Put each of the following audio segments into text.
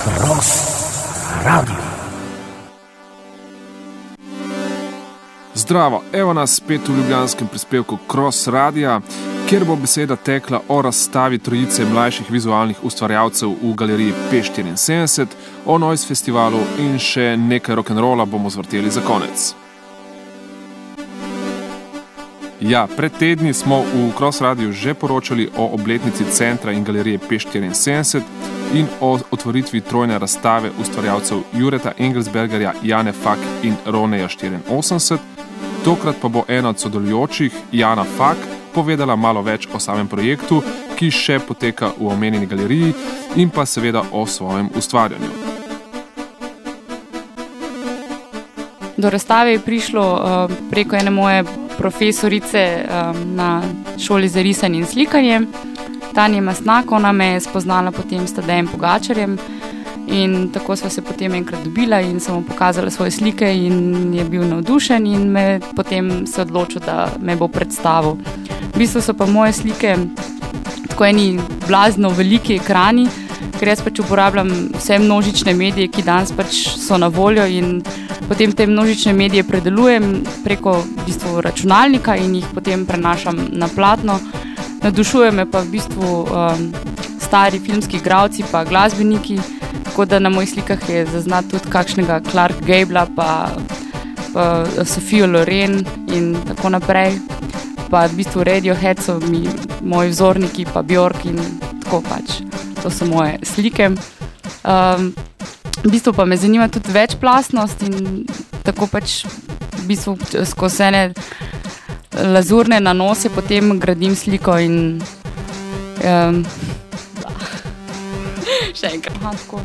Cross Radio. Zdravo, evo nas spet v ljubljanskem prispevku Cross Radia, kjer bo beseda tekla o razstavi trojice mlajših vizualnih ustvarjalcev v galeriji P74, o Noise festivalu in še nekaj rock'n'rolla bomo zvrteli za konec. Ja, pred tedni smo v Cross Radiu že poročali o obletnici centra in galerije P74 in o otvoritvi trojne razstave ustvarjalcev Jureta Engelsbergerja, Jane Fak in Roneja 84. Tokrat pa bo ena od sodelujočih, Jana Fak, povedala malo več o samem projektu, ki še poteka v omenjeni galeriji, in pa seveda o svojem ustvarjanju. Do razstave je prišlo preko ene moje profesorice na šoli za risanje in slikanje. Tanja Masnak, ona me je spoznala potem s Tadejem Pogačarjem in tako sva se potem enkrat dobila in sem mu pokazala svoje slike in je bil navdušen in me potem se odločil, da me bo predstavil. V bistvu so pa moje slike tako eni blazno veliki ekrani, ker jaz pač uporabljam vse množične medije, ki danes pač so na voljo in potem te množične medije predelujem preko v bistvu računalnika in jih potem prenašam na platno. Navdušuje me pa v bistvu stari filmski igralci pa glasbeniki, tako da na mojih slikah je zaznati tudi kakšnega Clark Gabla pa Sofijo Loren in tako naprej. Pa v bistvu Radiohead so moji vzorniki pa Bjork in tako pač. To so moje slike. V bistvu pa me zanima tudi večplastnost in tako pač v bistvu skozi ene lazurne nanose potem gradim sliko in še enkrat tako.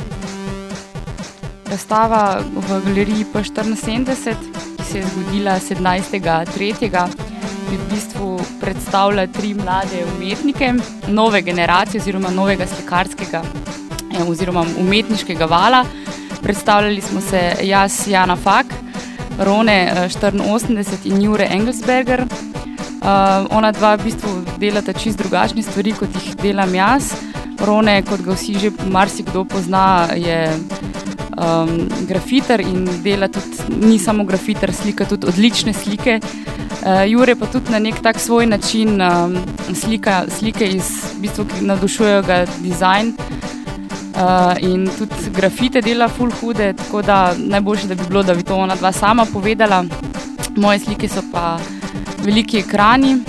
Razstava v galeriji P74, ki se je zgodila 17.3., v bistvu predstavlja 3 mlade umetnike, nove generacije oziroma novega slikarskega oziroma umetniškega vala. Predstavljali smo se jaz, Jana Fak, Rone 84 in Jure Engelsberger. Ona dva v bistvu delata čisto drugačne stvari, kot jih delam jaz. Rone, kot ga vsi že marsikdo pozna, je grafiter in dela tudi, ni samo grafiter, slika tudi odlične slike. Jure pa tudi na nek tak svoj način slike iz, v bistvu, ki navdušujejo ga dizajn in tudi grafite dela ful hude, tako da najboljše, da bi bilo, da bi to ona dva sama povedala. Moje slike so pa veliki ekrani.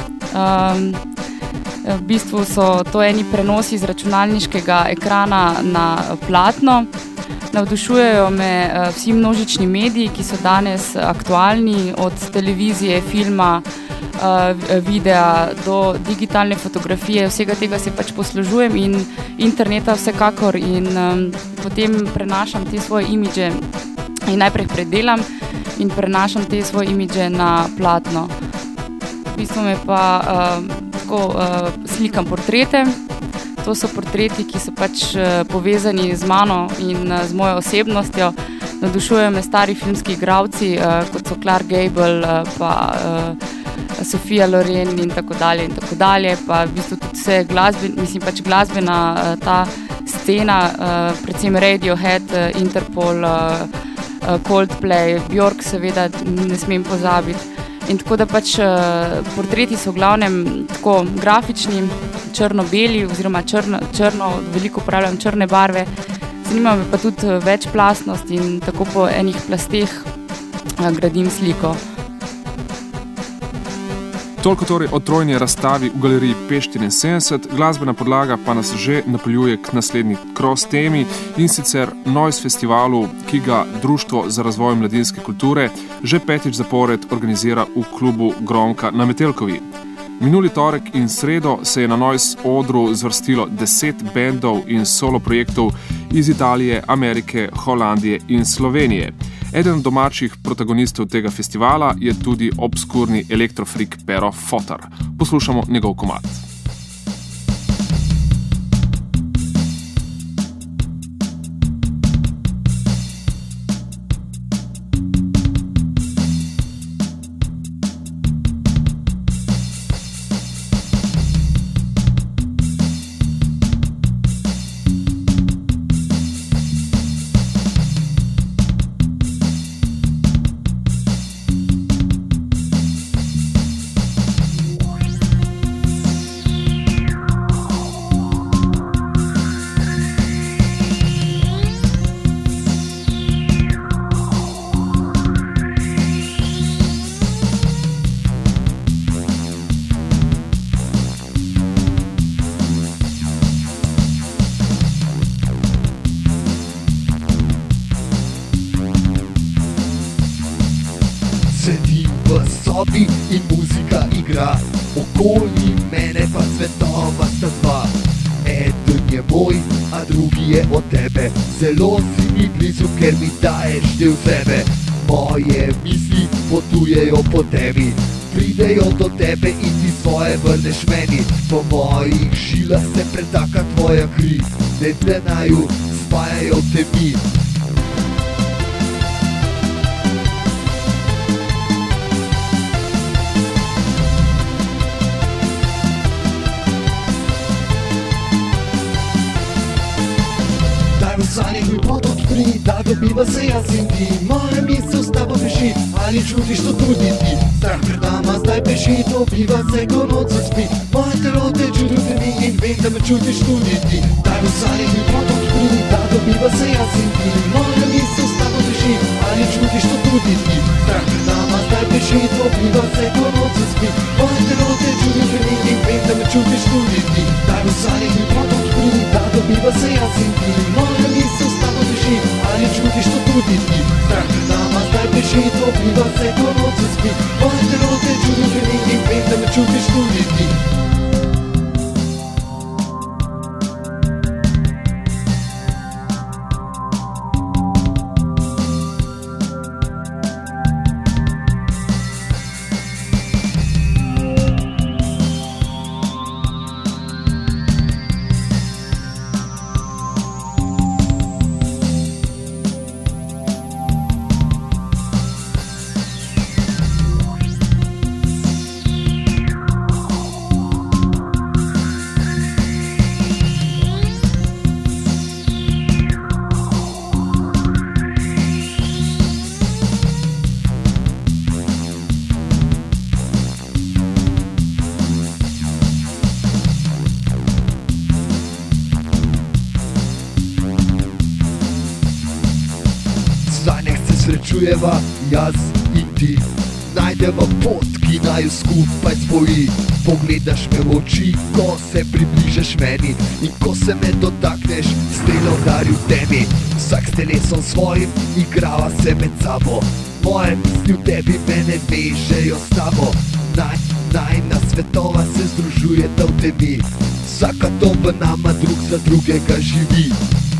V bistvu so to eni prenosi iz računalniškega ekrana na platno. Navdušujejo me vsi množični mediji, ki so danes aktualni, od televizije, filma, videa do digitalne fotografije. Vsega tega se pač poslužujem in interneta vsekakor in potem prenašam te svoje imidže in najprej predelam in prenašam te svoje imidže na platno. V bistvu me pa slikam portrete. To so portreti, ki so pač povezani z mano in z mojo osebnostjo. Navdušujejo me stari filmski igralci, kot so Clark Gable, pa Sofija Loren in tako dalje, pa v bistvu tudi vse glasbena ta scena, predvsem Radiohead, Interpol, Coldplay, Bjork seveda ne smem pozabiti. In tako da pač portreti so v glavnem tako grafični, črno-beli oziroma črno, veliko uporabljam črne barve. Zanima me pa tudi večplastnost in tako po enih plasteh gradim sliko. Toliko torej o trojni razstavi v galeriji P74, glasbena podlaga pa nas že napeljuje k naslednji cross temi in sicer Noise festivalu, ki ga Društvo za razvoj mladinske kulture že 5. zapored organizira v klubu Gronka na Metelkovi. Minuli torek in sredo se je na Noise odru zvrstilo 10 bendov in solo projektov iz Italije, Amerike, Holandije in Slovenije. Eden od domačih protagonistov tega festivala je tudi obskurni elektrofrik Pero Fotar. Poslušamo njegov komad. sobi in muzika igra, okoli mene pa svetova sta dva. Eden je moj, a drugi je od tebe. Zelo si mi blizu, ker mi daješ del sebe. Moje misli potujejo po tebi, pridejo do tebe in ti svoje vrneš meni. Po mojih žilah se pretaka tvoja kri, ne naju spajajo temi. V sanjih mi pot odpri, da dobiva se jaz in ti. Moja misel s tabo beži, ali čutiš to tudi ti? Strah pred nama zdaj beži, dobiva se, ko noč se spi. Moje telo te čudi v mi in vem, da me čutiš tudi ti. Daj v sanjih mi pot odpri, da dobiva se jaz in ti. Moja misel s tabo beži, ali čutiš to tudi ti? Strah pred nama zdaj beži, dobiva se, ko noč se spi. Moje telo te čudi v mi in vem, da me čutiš tudi ti. Daj v sanjih mi pot odpri, da dobiva se jaz in ti. Misel s tabo beži, ali čutiš to tudi ti? Strah pred nama zdaj beži, dobiva se, ko noč se spi. Moje telo te čudi v mi in vem, da me čutiš tudi ti. Srečujeva jaz in ti, najdeva pot, ki naju skupaj spoji. Pogledaš me v oči, ko se približaš meni, in ko se me dotakneš, strela udari v tebi. Vsak s telesom svojim igrava se med sabo, moje misli v tebi mene vežejo s tabo. Najina svetova se združujeta v tebi, vsak atom v nama drug za drugega živi.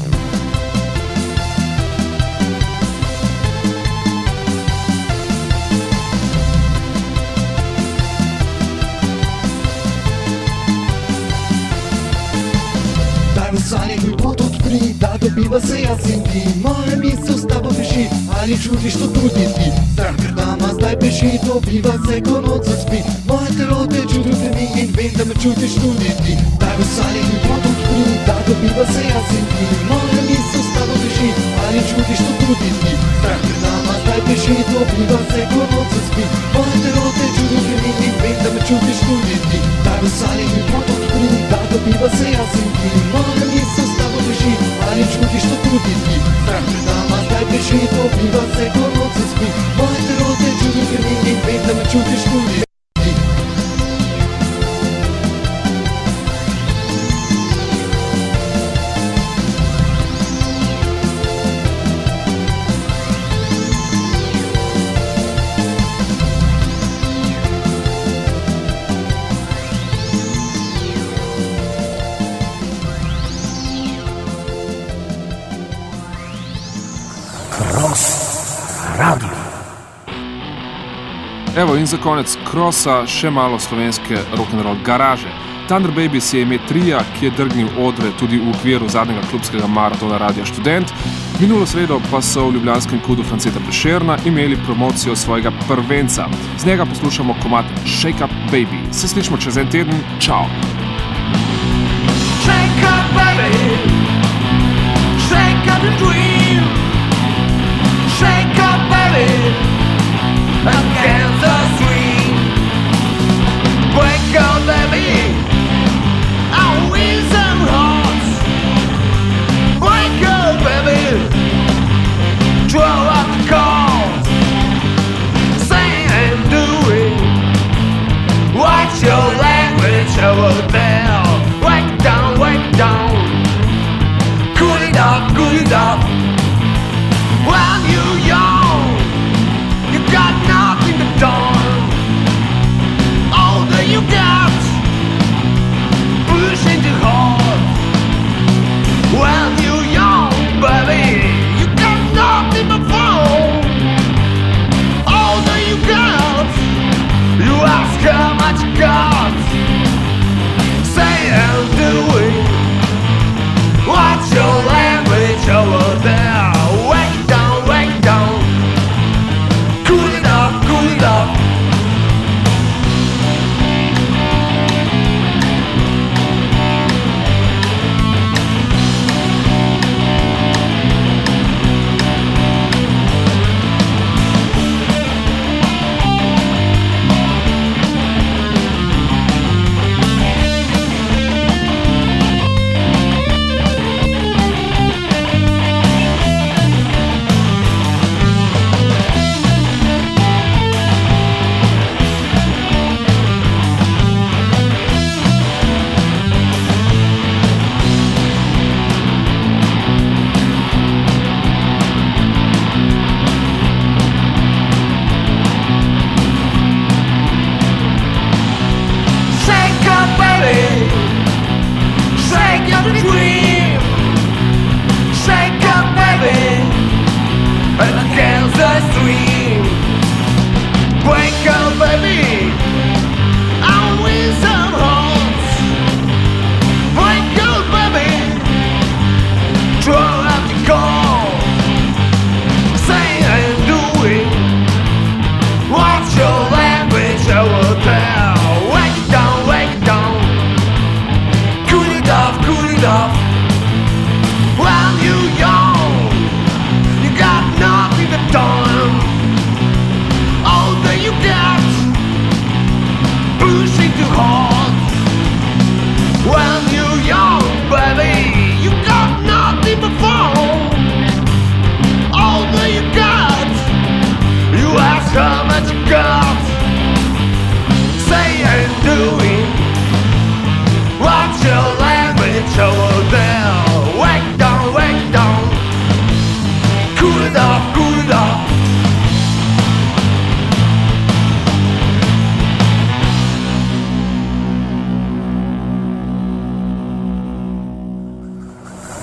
V sanjih mi pot odpri, da dobiva se jaz in ti. Moja misel s tabo beži, ali čutiš to tudi ti? Strah pred nama zdaj beži, dobiva se, ko noč se spi. Moje telo te čudi v mi in vem, da me čutiš tudi ti. Daj v sanjih mi pot odpri, da dobiva se jaz in ti. Moja misel s tabo beži, ali čutiš to tudi ti? Strah pred nama zdaj beži, dobiva se, ko noč se spi. Moje telo te čudi v mi in vem, da me čutiš tudi ti. Daj v sanjih mi pot odpri, da dobiva se jaz in ti. Moja misel s tabo beži, ali čutiš to tudi ti? Strah pred nama zdaj beži, dobiva se, ko noč se spi. Moje telo te čudi v mi in vem, da me čutiš tudi ti. Radio. Evo in za konec krosa še malo slovenske rock'n'roll garaže. Thunder Baby je ime trija, ki je drgnil odre tudi v okviru zadnjega klubskega maratona Radia Študent. Minulo sredo pa so v ljubljanskem kudu Franceta Prešerna imeli promocijo svojega prvenca. Z njega poslušamo komad Shake Up Baby. Se slišimo čez en teden. Čau! Shake up baby, shake up the dream. Shake up baby, against the stream. Break up baby, our wings and hearts. Break up baby, draw up the cards. Sing and do it. Watch your language over there. Wake down, wake down. Cool it off, cool it off. When you're young, you got nothing to do.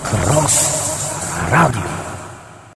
Cross Radio.